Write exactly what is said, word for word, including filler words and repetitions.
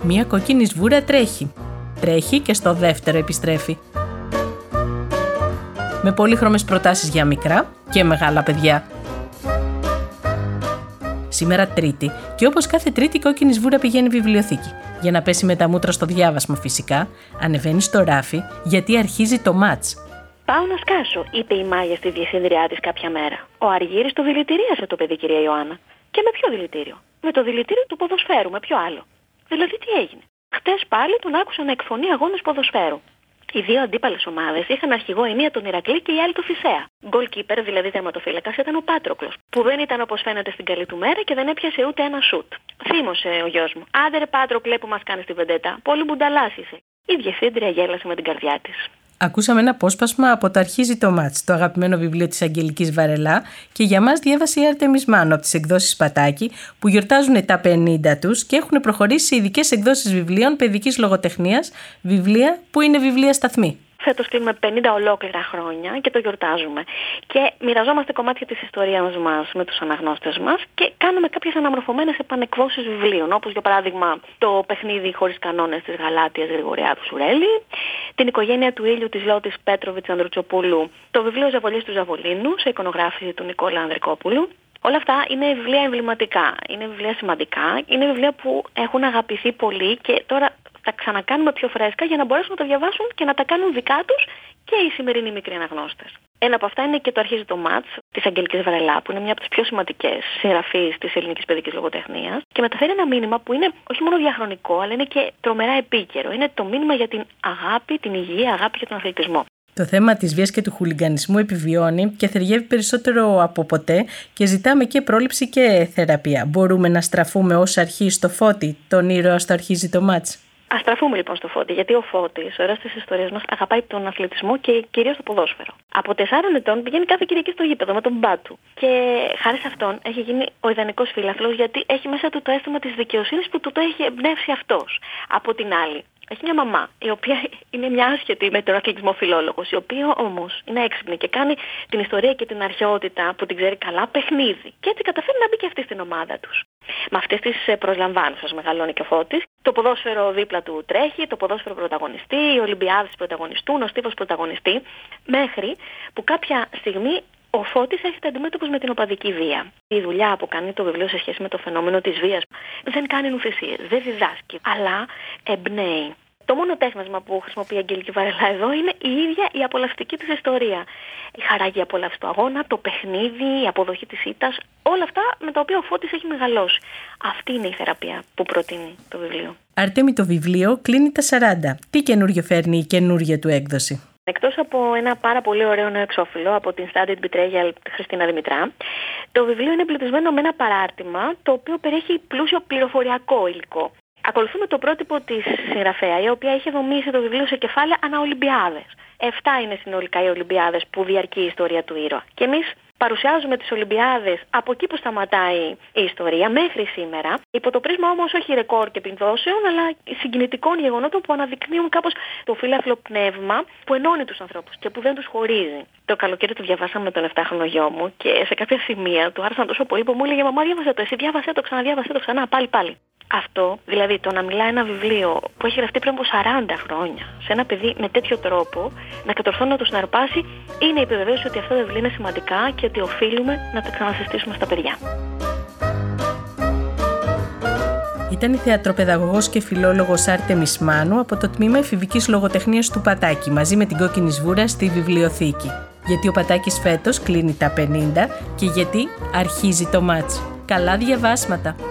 Μία κόκκινη σβούρα τρέχει. Τρέχει και στο δεύτερο επιστρέφει. Με πολύχρωμες προτάσεις για μικρά και μεγάλα παιδιά. Σήμερα Τρίτη και όπως κάθε Τρίτη η κόκκινη σβούρα πηγαίνει βιβλιοθήκη. Για να πέσει με τα μούτρα στο διάβασμα φυσικά, ανεβαίνει στο ράφι γιατί αρχίζει το μάτς. «Πάω να σκάσω», είπε η Μάγια στη διευθύντριά της κάποια μέρα. «Ο Αργύρης το δηλητηρίασε το παιδί, κυρία Ιωάννα». «Και με ποιο δηλητήριο?» «Με το δηλητήριο του ποδοσφαίρου, με ποιο άλλο?» «Δηλαδή τι έγινε?» «Χτες πάλι τον άκουσα να εκφωνεί αγώνες ποδοσφαίρου». Οι δύο αντίπαλες ομάδες είχαν αρχηγό η μία τον Ηρακλή και η άλλη τον Θησέα. Goalkeeper, δηλαδή τερματοφύλακας, ήταν ο Πάτροκλος, που δεν ήταν όπως φαίνεται στην καλή του μέρα και δεν έπιασε ούτε ένα σουτ. Θύμωσε ο γιος μου. «Άντε ρε Πάτροκλε που μας κάνεις την βεντέτα, πολύ μπουνταλάς είσαι». Η διευθύντρια γέλασε με την καρδιά της. Ακούσαμε ένα απόσπασμα από το «Αρχίζει το μάτς», το αγαπημένο βιβλίο της Αγγελικής Βαρελά, και για μας διάβασε η Άρτεμις Μάνου από τις εκδόσεις Πατάκη, που γιορτάζουν τα πενήντα τους και έχουν προχωρήσει σε ειδικές εκδόσεις βιβλίων παιδικής λογοτεχνίας, βιβλία που είναι βιβλία σταθμή. Φέτος κλείνουμε πενήντα ολόκληρα χρόνια και το γιορτάζουμε. Και μοιραζόμαστε κομμάτια της ιστορίας μας με τους αναγνώστες μας και κάνουμε κάποιες αναμορφωμένες επανεκδόσεις βιβλίων, όπως για παράδειγμα το παιχνίδι χωρίς κανόνες της Γαλάτιας Γρηγοριάδου Σουρέλη, την οικογένεια του ήλιου της Λότης Πέτροβιτς Ανδρουτσοπούλου, το βιβλίο Ζαβολής του Ζαβολίνου σε εικονογράφηση του Νικόλα Ανδρικόπουλου. Όλα αυτά είναι βιβλία εμβληματικά, είναι βιβλία σημαντικά, είναι βιβλία που έχουν αγαπηθεί πολύ και τώρα τα ξανακάνουμε πιο φρέσκα για να μπορέσουν να τα διαβάσουν και να τα κάνουν δικά τους και οι σημερινοί μικροί αναγνώστες. Ένα από αυτά είναι και το «Αρχίζει το μάτς» της Αγγελικής Βαρελά, που είναι μια από τις πιο σημαντικές συγγραφείς της ελληνικής παιδικής λογοτεχνίας και μεταφέρει ένα μήνυμα που είναι όχι μόνο διαχρονικό, αλλά είναι και τρομερά επίκαιρο. Είναι το μήνυμα για την αγάπη, την υγεία, αγάπη για τον αθλητισμό. Το θέμα της βίας και του χουλιγκανισμού επιβιώνει και θεργεύει περισσότερο από ποτέ και ζητάμε και πρόληψη και θεραπεία. Μπορούμε να στραφούμε ως αρχή στο Φώτη, τον ήρωα στο «Αρχίζει το μάτς». Ας στραφούμε λοιπόν στο Φώτη, γιατί ο Φώτης, ο ήρωας της ιστορίας μας, αγαπάει τον αθλητισμό και κυρίως το ποδόσφαιρο. Από τεσσάρων ετών πηγαίνει κάθε Κυριακή στο γήπεδο με τον μπά του. Και χάρη σε αυτόν έχει γίνει ο ιδανικός φίλαθλος, γιατί έχει μέσα του το αίσθημα της δικαιοσύνης που του το έχει εμπνεύσει αυτός. Από την άλλη, έχει μια μαμά, η οποία είναι μια άσχετη με τον αθλητισμό φιλόλογος, η οποία όμως είναι έξυπνη και κάνει την ιστορία και την αρχαιότητα που την ξέρει καλά παιχνίδι. Και έτσι καταφέρει να μπει και αυτή στην ομάδα τους. Με αυτές τις προσλαμβάνουσες μεγαλώνει και ο Φώτης. Το ποδόσφαιρο δίπλα του τρέχει, το ποδόσφαιρο πρωταγωνιστεί, οι Ολυμπιάδες πρωταγωνιστούν, ο Στίβος πρωταγωνιστεί, μέχρι που κάποια στιγμή ο Φώτης έρχεται αντιμέτωπος με την οπαδική βία. Η δουλειά που κάνει το βιβλίο σε σχέση με το φαινόμενο της βίας δεν κάνει νουθυσίες, δεν διδάσκει, αλλά εμπνέει. Το μόνο τέχνασμα που χρησιμοποιεί η Αγγελική Βαρελά εδώ είναι η ίδια η απολαυστική της ιστορία. Η χαρά για απόλαυση του αγώνα, το παιχνίδι, η αποδοχή της ήττας, όλα αυτά με τα οποία ο Φώτης έχει μεγαλώσει. Αυτή είναι η θεραπεία που προτείνει το βιβλίο. Άρτεμι, το βιβλίο κλείνει τα σαράντα. Τι καινούριο φέρνει η καινούργια του έκδοση? Εκτός από ένα πάρα πολύ ωραίο νέο εξώφυλλο από την Studied Betrayal Χριστίνα Δημητρά, το βιβλίο είναι εμπλουτισμένο με ένα παράρτημα το οποίο περιέχει πλούσιο πληροφοριακό υλικό. Ακολουθούμε το πρότυπο της συγγραφέα, η οποία είχε δομήσει το βιβλίο σε κεφάλαια ανά Ολυμπιάδες. Εφτά είναι συνολικά οι Ολυμπιάδες που διαρκεί η ιστορία του ήρωα. Και εμείς παρουσιάζουμε τις Ολυμπιάδες από εκεί που σταματάει η ιστορία μέχρι σήμερα, υπό το πρίσμα όμως όχι ρεκόρ και πινδώσεων, αλλά συγκινητικών γεγονότων που αναδεικνύουν κάπως το φύλαθλο πνεύμα που ενώνει τους ανθρώπους και που δεν τους χωρίζει. Το καλοκαίρι το διαβάσαμε με τον εφτάχρονο γιο μου και σε κάποια σημεία του άρεσαν τόσο πολύ που μου έλεγε «Μαμά, διάβασε το, εσύ διάβασε το, ξαναδιάβασε το ξανά, πάλι πάλι». Αυτό, δηλαδή το να μιλάει ένα βιβλίο που έχει γραφτεί πριν από σαράντα χρόνια σε ένα παιδί με τέτοιο τρόπο, να κατορθώνει να το συναρπάσει, είναι η επιβεβαίωση ότι αυτά τα βιβλία είναι σημαντικά και ότι οφείλουμε να τα ξανασυστήσουμε στα παιδιά. Ήταν η θεατροπαιδαγωγός και φιλόλογος Άρτεμις Μάνου από το τμήμα εφηβικής λογοτεχνίας του Πατάκη, μαζί με την κόκκινη σβούρα στη βιβλιοθήκη. Γιατί ο Πατάκης φέτος κλείνει τα πενήντα και γιατί αρχίζει το μάτς. Καλά διαβάσματα!